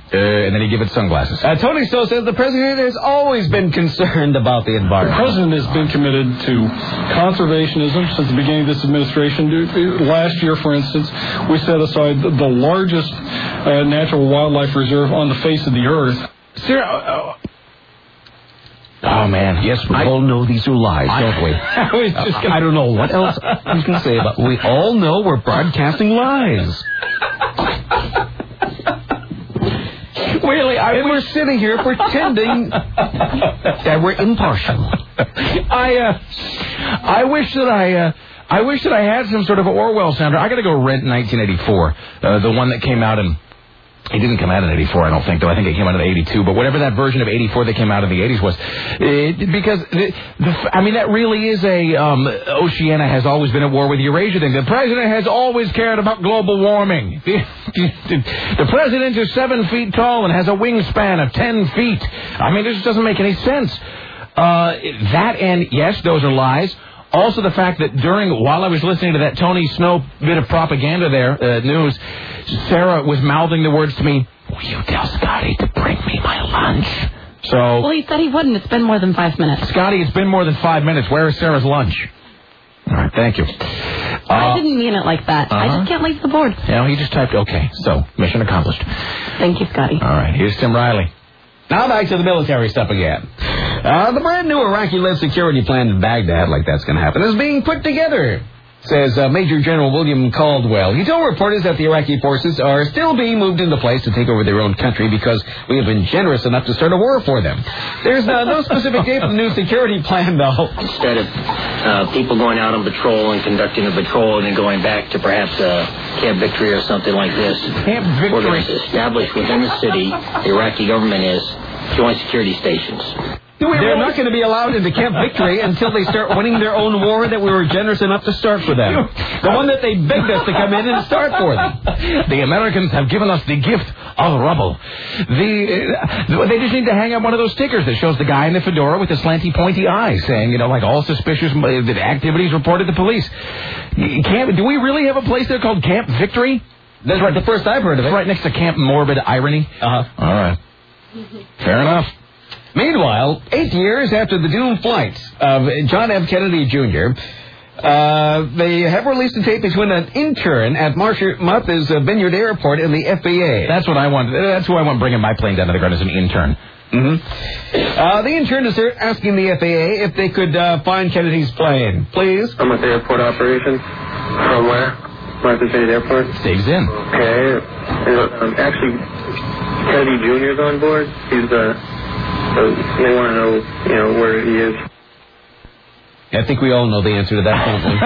Uh, and then he gave it sunglasses. Uh, Tony Snow says the president has always been concerned about the environment. The president has been committed to conservationism since the beginning of this administration. Last year, for instance, we set aside the largest uh, natural wildlife reserve on the face of the earth. Sir, uh, oh, man. Yes, we I, all know these are lies, I, don't we? I, was just gonna, I don't know what else I was going to say about we all know we're broadcasting lies. Really, I and wish... we're sitting here pretending that we're impartial. I, uh, I wish that I, uh, I wish that I had some sort of Orwell sounder. I got to go rent nineteen eighty-four, uh, the one that came out in. It didn't come out in eighty-four, I don't think, though. I think it came out in eighty-two. But whatever that version of eighty-four that came out in the eighties was. It, because, the, the, I mean, that really is a... Um, Oceania has always been at war with Eurasia thing. The president has always cared about global warming. The, the, the president is seven feet tall and has a wingspan of ten feet. I mean, this just doesn't make any sense. Uh, that and, yes, those are lies. Also, the fact that during, while I was listening to that Tony Snow bit of propaganda there, uh, news, Sarah was mouthing the words to me, will you tell Scotty to bring me my lunch? So. Well, he said he wouldn't. It's been more than five minutes. Scotty, it's been more than five minutes. Where is Sarah's lunch? All right, thank you. Uh, I didn't mean it like that. Uh-huh. I just can't leave the board. Yeah, he just typed, okay. So, mission accomplished. Thank you, Scotty. All right, here's Tim Riley. Now back to the military stuff again. Uh, the brand new Iraqi-led security plan in Baghdad, like that's going to happen, is being put together, says uh, Major General William Caldwell. He told reporters that the Iraqi forces are still being moved into place to take over their own country because we have been generous enough to start a war for them. There's uh, no specific date for the new security plan, though. Instead of uh, people going out on patrol and conducting a patrol and then going back to perhaps uh, Camp Victory or something like this, Camp Victory. We're going to establish within the city, the Iraqi government is, joint security stations. They're not going to be allowed into Camp Victory until they start winning their own war that we were generous enough to start for them. The one that they begged us to come in and start for them. The Americans have given us the gift of rubble. The uh, They just need to hang up one of those stickers that shows the guy in the fedora with the slanty, pointy eyes saying, you know, like all suspicious activities reported to police. Camp, do we really have a place there called Camp Victory? That's right, the first I've heard of it. It's right next to Camp Morbid Irony. Uh-huh. All right. Fair enough. Meanwhile, eight years after the doomed flight of John F. Kennedy Junior, uh, they have released a tape between an intern at Martha's Vineyard Airport and the F A A. That's what I want. That's who I want bringing my plane down to the ground as an intern. Mm-hmm. Uh, the intern is asking the F A A if they could uh, find Kennedy's plane. Please. I'm at the airport operations. From where? Martha's Vineyard Airport. Stays in. Okay. Um, actually, Kennedy Junior's on board. He's the... Uh, So they want to know, you know, where he is. I think we all know the answer to that, don't we?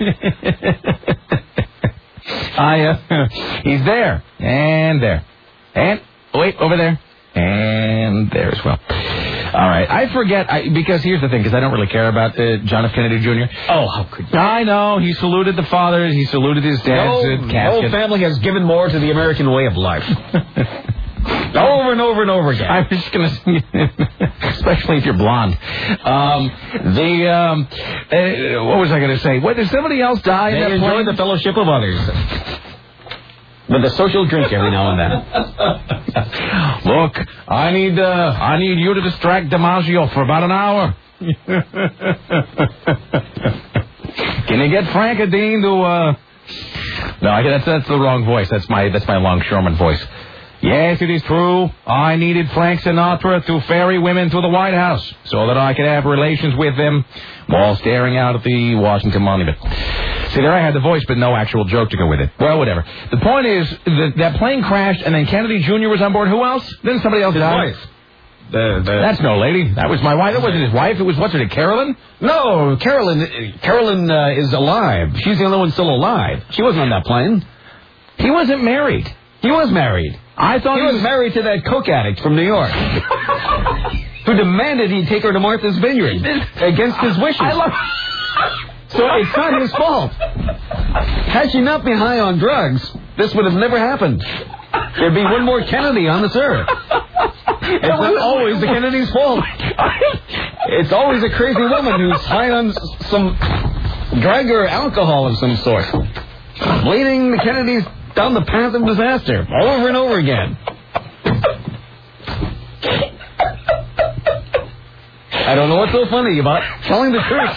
I, uh, he's there. And there. And, wait, over there. And there as well. All right. I forget, I, because here's the thing, because I don't really care about uh, John F. Kennedy Junior Oh, how could you? I know. He saluted the father. He saluted his dad's no, uh, casket. The whole family has given more to the American way of life. Over and over and over again. I was just going to, especially if you're blonde. Um, the um, uh, what was I going to say? What, did somebody else die? They in that enjoy plane? the fellowship of others, with a social drink every now and then. Look, I need uh, I need you to distract DiMaggio for about an hour. Can you get Frankadine to? Uh... No, that's that's the wrong voice. That's my that's my longshoreman voice. Yes, it is true. I needed Frank Sinatra to ferry women to the White House so that I could have relations with them while staring out at the Washington Monument. See, there I had the voice, but no actual joke to go with it. Well, whatever. The point is that that plane crashed, and then Kennedy Junior was on board. Who else? Then somebody else His died. wife. The, the... That's no lady. That was my wife. That wasn't his wife. It was, what's her name, Carolyn? No, Carolyn, Carolyn uh, is alive. She's the only one still alive. She wasn't on that plane. He wasn't married. He was married. I thought he, he was, was married to that coke addict from New York who demanded he take her to Martha's Vineyard against his wishes. I love... So it's not his fault. Had she not been high on drugs, this would have never happened. There'd be one more Kennedy on this earth. It's not always the Kennedy's fault. It's always a crazy woman who's high on some drug or alcohol of some sort, leading the Kennedys down the path of disaster over and over again. I don't know what's so funny about telling the truth.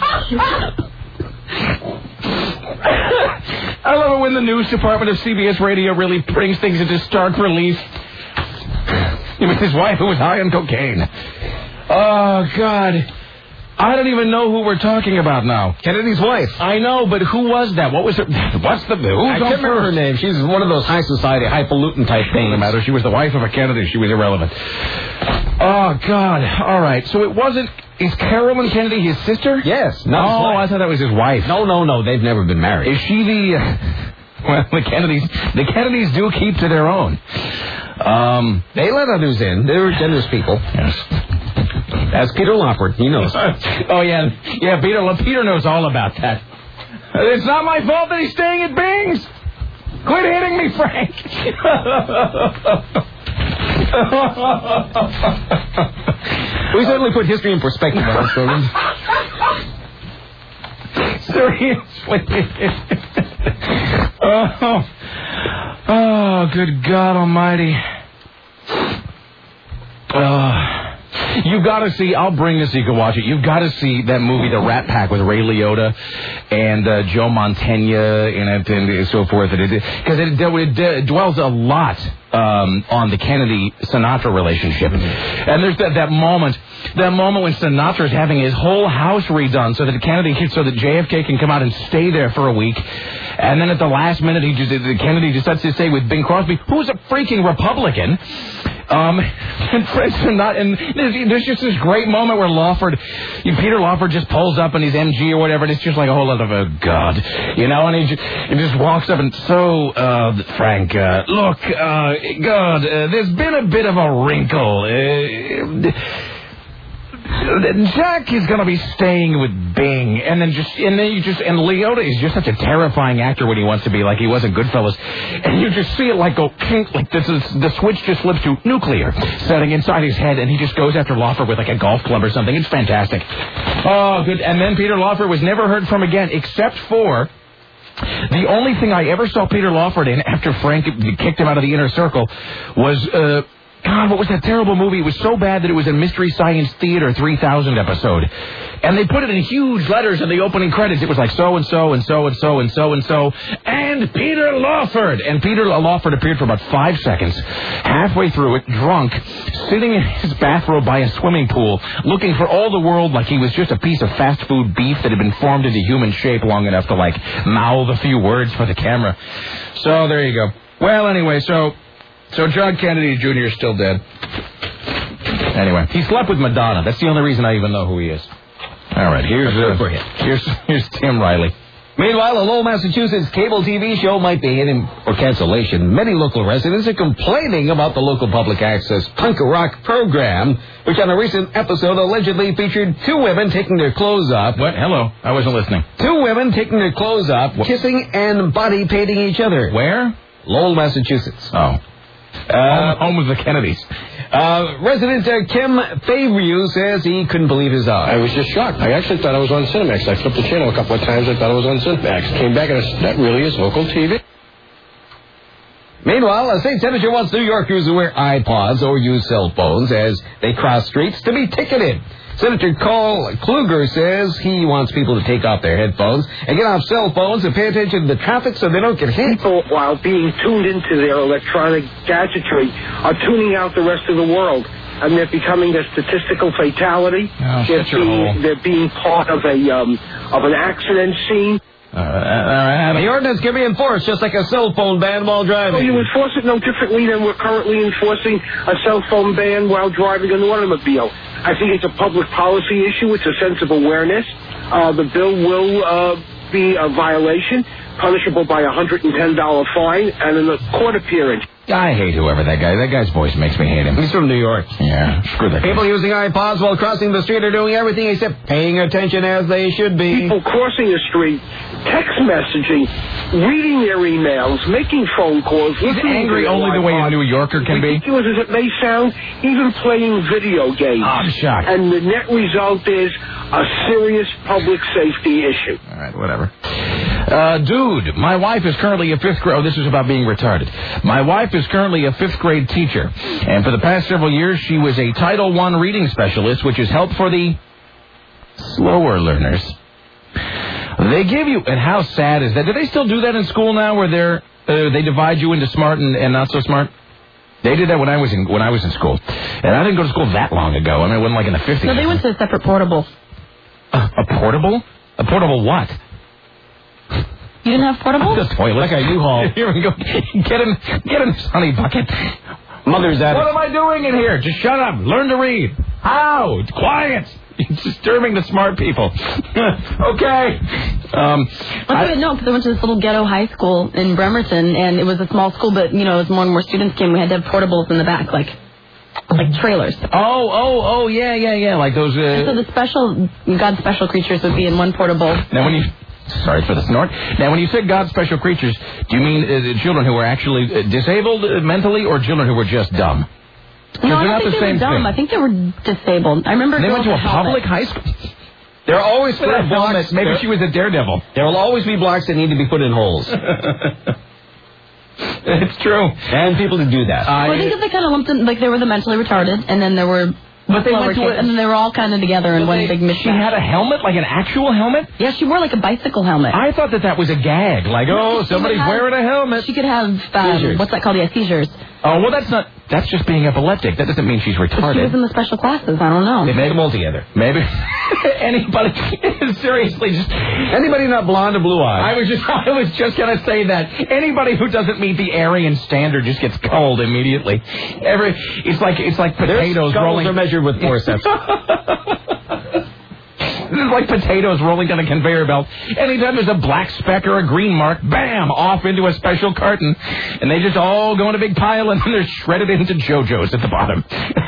I love it when the news department of C B S Radio really brings things into stark relief. With his wife who was high on cocaine. Oh, God. I don't even know who we're talking about now. Kennedy's wife. I know, but who was that? What was her... What's the... Who's I can't remember her name. She's one of those high society, highfalutin type things. Doesn't matter. She was the wife of a Kennedy. She was irrelevant. Oh, God. All right. So it wasn't... Is Carolyn Kennedy his sister? Yes. Not his oh, wife. I thought that was his wife. No, no, no. They've never been married. Is she the... Uh, well, the Kennedys... The Kennedys do keep to their own. Um, they let others in. They were generous people. Yes. As Peter Lawford, he knows. Oh, yeah. Yeah, Peter Peter knows all about that. It's not my fault that he's staying at Bing's. Quit hitting me, Frank. We certainly put history in perspective on this program. Seriously. oh. oh, good God Almighty. Oh. You got to see, I'll bring this so you can watch it. You've got to see that movie, The Rat Pack, with Ray Liotta and uh, Joe Mantegna in it and so forth. Because it, it, it dwells a lot um, on the Kennedy-Sinatra relationship. And there's that, that moment, that moment when Sinatra's having his whole house redone so that Kennedy, so that J F K can come out and stay there for a week. And then at the last minute, he just, Kennedy decides to stay with Bing Crosby, who's a freaking Republican. Um, and, and there's just this great moment where Lawford, Peter Lawford just pulls up in his M G or whatever, and it's just like a whole lot of, oh, God, you know, and he just, he just walks up and, so, uh, Frank, uh, look, uh, God, uh, there's been a bit of a wrinkle. Uh, Jack is going to be staying with Bing, and then just, and then you just, and Liotta is just such a terrifying actor when he wants to be, like he was in Goodfellas, and you just see it like go kink, like this is, the switch just flips to nuclear setting inside his head, and he just goes after Lawford with like a golf club or something. It's fantastic. Oh, good. And then Peter Lawford was never heard from again, except for the only thing I ever saw Peter Lawford in after Frank kicked him out of the Inner Circle was, uh, God, what was that terrible movie? It was so bad that it was a Mystery Science Theater three thousand episode. And they put it in huge letters in the opening credits. It was like so-and-so and so-and-so and so-and-so and Peter Lawford. And Peter Lawford appeared for about five seconds, halfway through it, drunk, sitting in his bathrobe by a swimming pool, looking for all the world like he was just a piece of fast food beef that had been formed into human shape long enough to, like, mouth a few words for the camera. So there you go. Well, anyway, so... So John Kennedy Junior is still dead. Anyway, he slept with Madonna. That's the only reason I even know who he is. All right, here's uh, here's here's Tim Riley. Meanwhile, a Lowell, Massachusetts cable T V show might be heading for cancellation. Many local residents are complaining about the local public access punk rock program, which on a recent episode allegedly featured two women taking their clothes off. What? Hello, I wasn't listening. Two women taking their clothes off, what? Kissing and body painting each other. Where? Lowell, Massachusetts. Oh. Uh, home of the Kennedys. Uh, resident uh, Kim Favreau says he couldn't believe his eyes. I was just shocked. I actually thought I was on Cinemax. I flipped the channel a couple of times. I thought I was on Cinemax. Came back and I said, that really is local T V. Meanwhile, a state senator wants New Yorkers to wear iPods or use cell phones as they cross streets to be ticketed. Senator Carl Kluger says he wants people to take off their headphones and get off cell phones and pay attention to the traffic so they don't get hit. People, while being tuned into their electronic gadgetry, are tuning out the rest of the world. And they're becoming a statistical fatality. Oh, they're, being, they're being part of a um, of an accident scene. Uh, uh, the ordinance can be enforced just like a cell phone ban while driving. Well, you enforce it no differently than we're currently enforcing a cell phone ban while driving an automobile. I think it's a public policy issue. It's a sense of awareness. Uh, the bill will uh, be a violation, punishable by a one hundred ten dollars fine and in a court appearance. I hate whoever that guy. That guy's voice makes me hate him. He's from New York. Yeah, screw that guy. People using iPods while crossing the street are doing everything except paying attention as they should be. People crossing the street, text messaging, reading their emails, making phone calls. He's angry only the way a New Yorker can be. Ridiculous as it may sound, even playing video games. I'm shocked. And the net result is a serious public safety issue. All right, whatever. Uh, dude, my wife is currently a fifth grade... Oh, this is about being retarded. My wife is currently a fifth grade teacher, and for the past several years, she was a Title One reading specialist, which is help for the slower learners. They give you... And how sad is that? Do they still do that in school now, where they're, uh, they divide you into smart and, and not so smart? They did that when I was in when I was in school. And I didn't go to school that long ago. I mean, it wasn't like in the fifties. No, they went to a separate portable. Uh, a portable? A portable what? You didn't have portables? The toilet. Like a U-Haul. Here we go. Get in, get in this honey bucket. Mother's at What it. am I doing in here? Just shut up. Learn to read. How? It's quiet. It's disturbing the smart people. Okay. Um, I, no, because I went to this little ghetto high school in Bremerton, and it was a small school, but, you know, as more and more students came, we had to have portables in the back, like like trailers. Oh, oh, oh, yeah, yeah, yeah, like those... Uh... And so the special, God's special creatures would be in one portable. Now, when you... Sorry for the snort. Now, when you said God's special creatures, do you mean uh, children who were actually uh, disabled uh, mentally or children who were just dumb? No, I not don't the think they same were dumb. thing. I think they were disabled. I remember They girls went to a with helmets. public high school? There are always With a helmet. Maybe there, she was a daredevil. There will always be blocks that need to be put in holes. It's true. And people to do that. Well, I think that they kind of lumped in, like they were the mentally retarded, and then there were But they slower went to kids, a- and then they were all kind of together in But one they- big mishmash. She had a helmet, like an actual helmet? Yeah, she wore like a bicycle helmet. I thought that that was a gag. Like, oh, She somebody's could have- wearing a helmet. She could have, um, Seizures. what's that called? Yeah, seizures. Oh, well, that's not... That's just being epileptic. That doesn't mean she's But she was retarded. in the special classes. I don't know. They made them all together. Maybe. Anybody... Seriously, just... Anybody not blonde or blue eyed? I was just I was just going to say that. Anybody who doesn't meet the Aryan standard just gets cold immediately. Every It's like it's like potatoes Their rolling... skulls are measured with forceps. This is like potatoes rolling down a conveyor belt. Anytime there's a black speck or a green mark, bam, off into a special carton. And they just all go in a big pile and then they're shredded into JoJo's at the bottom.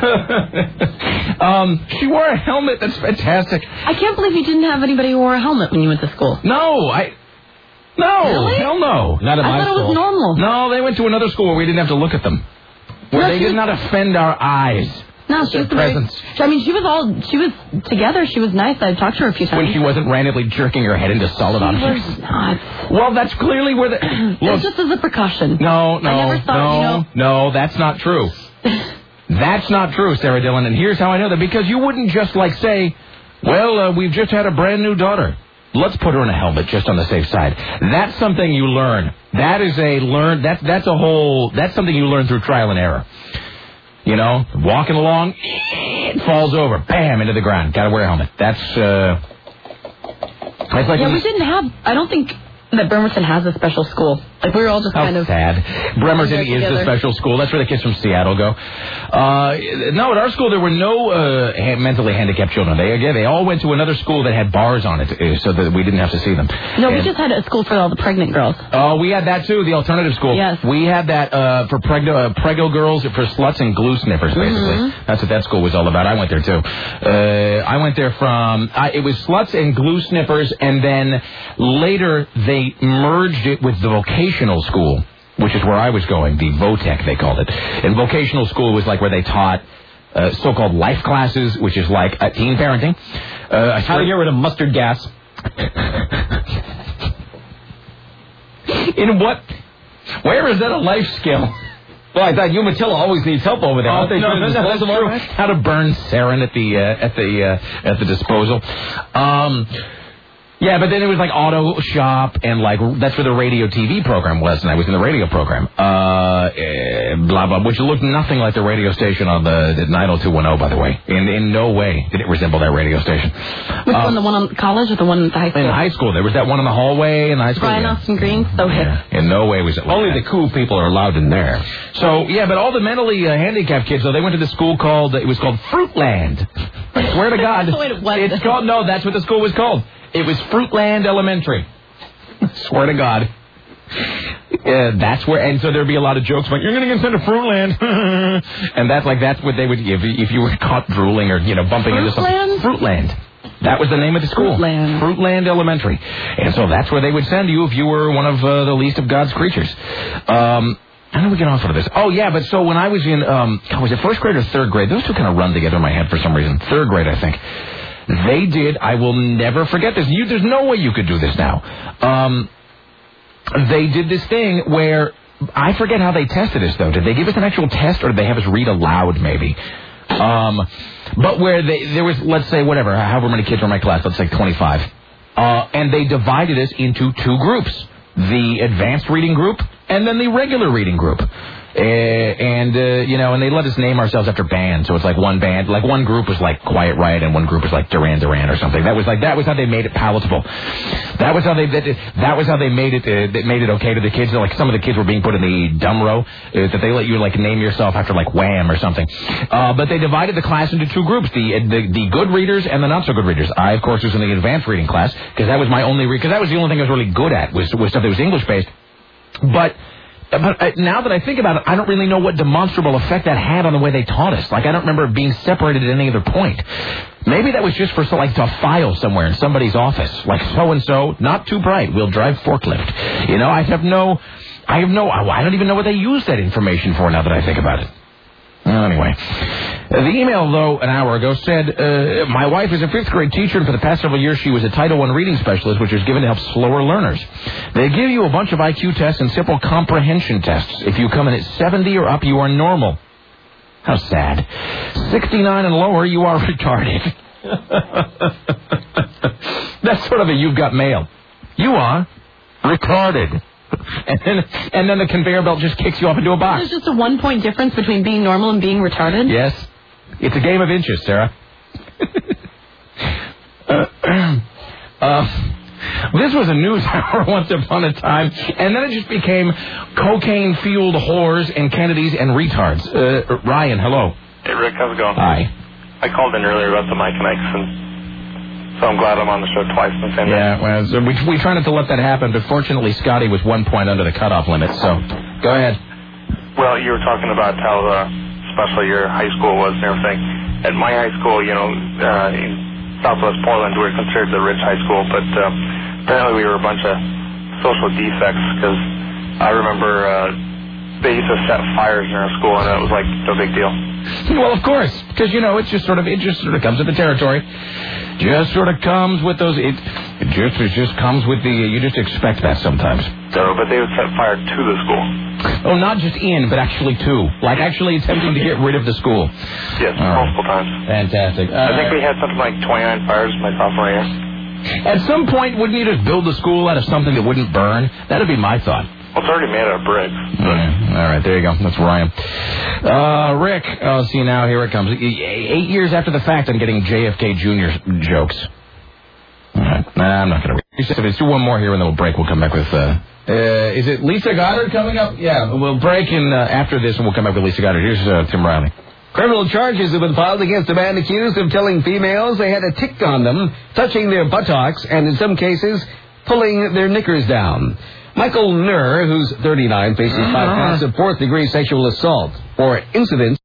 um, she wore a helmet. That's fantastic. I can't believe you didn't have anybody who wore a helmet when you went to school. No, I... No, Really? hell no. Not at I my thought it school. was normal. No, they went to another school where we didn't have to look at them. Where No, they she did was- not offend our eyes. No, she was Their very, presence. I mean, she was all, she was together. She was nice. I talked to her a few times. When she wasn't randomly jerking her head into solid She objects. was not. Well, that's clearly where the... It Look, was just as a precaution. no, no, I never thought, no, you know- no, that's not true. That's not true, Sarah Dillon, and here's how I know that. Because you wouldn't just, like, say, well, uh, we've just had a brand new daughter. Let's put her in a helmet just on the safe side. That's something you learn. That is a learn. That's that's a whole. That's something you learn through trial and error. You know, walking along, it falls over, bam, into the ground. Got to wear a helmet. That's uh. That's like Yeah, when we you- didn't have, I don't think that Bremerton has a special school. Like, we were all just How kind of... sad. Bremerton is together. the special school. That's where the kids from Seattle go. Uh, no, at our school there were no uh, ha- mentally handicapped children. They again, they all went to another school that had bars on it, uh, so that we didn't have to see them. No, we And- just had a school for all the pregnant girls. Oh, we had that too, the alternative school. Yes. We had that uh, for pregno, uh, prego girls, for sluts and glue sniffers, basically. Mm-hmm. That's what that school was all about. I went there too. Uh, I went there from, uh, it was sluts and glue sniffers, and then later they merged it with the vocational school, which is where I was going, the VOTEC they called it. And vocational school was like where they taught uh, so-called life classes, which is like uh, teen parenting. Uh, How to get rid of mustard gas. In what? Where is that a life skill? Well, I thought Umatilla always needs help over there. Oh, Aren't they no, trying to no, dispose that's of all true. that? How to burn sarin at the uh, at the uh, at the disposal. Um, yeah, but then it was like auto shop and like that's where the radio T V program was, and I was in the radio program. Uh, eh, blah blah, which looked nothing like the radio station on the, the nine oh two one oh. By the way, in in no way did it resemble that radio station. Which Uh, one, the one on college or the one at the high school? in high school, there was that one in the hallway in the high school. Brian yeah. Austin Green, so hip. Yeah, in no way was it like Only that. the cool people are allowed in there. So, yeah, but all the mentally uh, handicapped kids, though, they went to the school called, it was called Fruitland. I swear to God. Wait, it wasn't. It's called, no, that's what the school was called. It was Fruitland Elementary. Swear to God. Uh, that's where, and so there'd be a lot of jokes like, you're going to get sent to Fruitland. And that's like, that's what they would, if, if you were caught drooling or, you know, bumping into something. Fruitland? Fruitland. That was the name of the school. Fruitland. Fruitland Elementary. And so that's where they would send you if you were one of uh, the least of God's creatures. Um, how do we get off of this? Oh, yeah, but so when I was in, um, was it first grade or third grade? Those two kind of run together in my head for some reason. Third grade, I think. They did, I will never forget this. You, there's no way you could do this now. Um, they did this thing where, I forget how they tested us, though. Did they give us an actual test, or did they have us read aloud, maybe? Um, but where they, there was, let's say, whatever, however many kids were in my class, let's say twenty-five. Uh, and they divided us into two groups. The advanced reading group and then the regular reading group. Uh, and, uh, you know, and they let us name ourselves after bands. So it's like one band, like one group was like Quiet Riot and one group was like Duran Duran or something. That was like, that was how they made it palatable. That was how they, that, that was how they made it, uh, that made it okay to the kids. Like some of the kids were being put in the dumb row, uh, that they let you like name yourself after like Wham or something. Uh, but they divided the class into two groups, the, the, the good readers and the not so good readers. I, of course, was in the advanced reading class because that was my only, because that was the only thing I was really good at was, was stuff that was English based. But, But uh, now that I think about it, I don't really know what demonstrable effect that had on the way they taught us. Like, I don't remember it being separated at any other point. Maybe that was just for, so, like, to file somewhere in somebody's office. Like, so-and-so, not too bright, will drive forklift. You know, I have no, I have no, I don't even know what they use that information for now that I think about it. Well, anyway, the email, though, an hour ago said, uh, my wife is a fifth grade teacher, and for the past several years she was a Title One reading specialist, which is given to help slower learners. They give you a bunch of I Q tests and simple comprehension tests. If you come in at seventy or up, you are normal. How sad. sixty-nine and lower, you are retarded. That's sort of a you've got mail. You are retarded. And then, and then the conveyor belt just kicks you up into a box. There's just a one-point difference between being normal and being retarded? Yes. It's a game of inches, Sarah. uh, uh, this was a news hour once upon a time, and then it just became cocaine-fueled whores and Kennedys and retards. Uh, Ryan, hello. Hey, Rick, how's it going? Hi. I called in earlier about the Mike Nikes, and so I'm glad I'm on the show twice in the same day. Yeah, well, so we, we try not to let that happen, but fortunately Scotty was one point under the cutoff limit, so go ahead. Well, you were talking about how uh, special your high school was and everything. At my high school, you know, uh, in Southwest Portland, we were considered the rich high school, but uh, apparently we were a bunch of social defects, because I remember uh, they used to set fires in our school, and it was like no big deal. Well, of course, because, you know, it's just sort of, it just sort of comes with the territory. Just sort of comes with those, it, it just it just comes with the, you just expect that sometimes. So, but they would set fire to the school. Oh, not just in, but actually to. Like actually attempting to get rid of the school. Yes, uh, multiple times. Fantastic. Uh, I think we had something like twenty-nine fires my sophomore year. At some point, wouldn't you just build the school out of something that wouldn't burn? That'd be my thought. Well, it's already made out of bricks. Yeah. All right, there you go. That's Ryan. Uh, Rick, oh, see now, here it comes. Eight years after the fact, I'm getting J F K Junior jokes. All right, nah, I'm not going to. Let's do one more here, and then we'll break. We'll come back with. Uh, uh, is it Lisa Goddard coming up? Yeah, we'll break in uh, after this, and we'll come back with Lisa Goddard. Here's uh, Tim Riley. Criminal charges have been filed against a man accused of telling females they had a tick on them, touching their buttocks, and in some cases, pulling their knickers down. Michael Nur, who's thirty-nine, faces five counts of fourth-degree sexual assault for incidents